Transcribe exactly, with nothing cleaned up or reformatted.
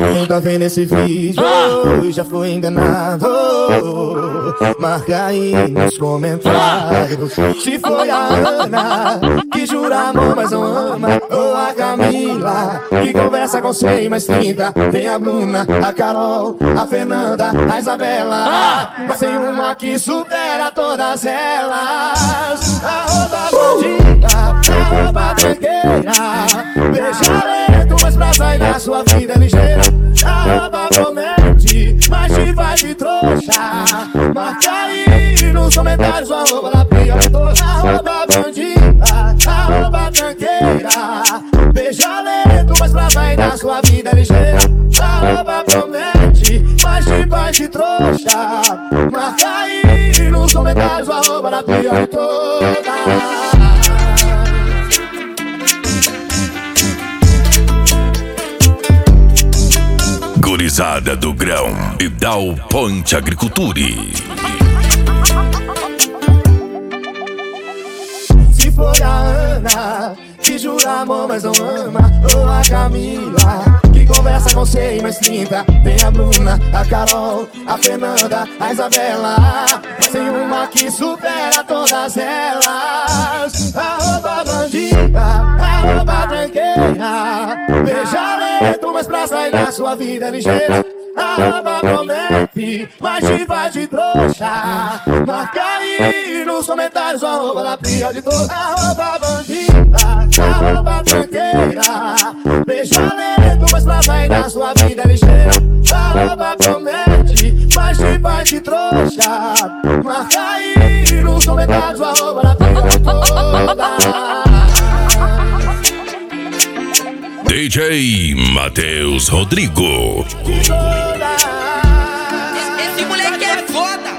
Quem tá vendo esse vídeo já foi enganado. Marca aí nos comentários se foi a Ana que jura amor mas não ama, ou a Camila que conversa com cem mais trinta. Tem a Bruna, a Carol, a Fernanda, a Isabela, mas tem uma que supera todas elas. Arroba bandida, arroba tranqueira, beija lento mas pra sair da sua vida ligeira. Arroba promete, mas te faz de trouxa. Marca aí nos comentários o arroba da pior de todas. Arroba bandida, arroba tranqueira, beija lento mas pra sair da sua vida ligeira. Arroba promete, mas te faz de trouxa. Marca aí nos comentários o arroba da pior de todas. Gurizada do Grão e Dow Point Agriculture. Se foi a Ana que jura amor mas não ama, ou a Camila que conversa com cem mais trinta. Tem a Bruna, a Carol, a Fernanda, a Isabela, mas tem uma que supera todas elas. Arroba bandida, arroba tranqueira, beija lento mas pra sair da sua vida ligeira. Arroba promete, mas te faz de trouxa. Marca aí nos comentários o arroba da pior de todas. Arroba bandida, arroba tranqueira, beija lento mas pra sair da sua vida ligeira. Arroba promete, mas te faz de trouxa. Marca aí nos comentários o arroba da pior de todas. D J Matheus Rodrigo. Esse moleque é foda.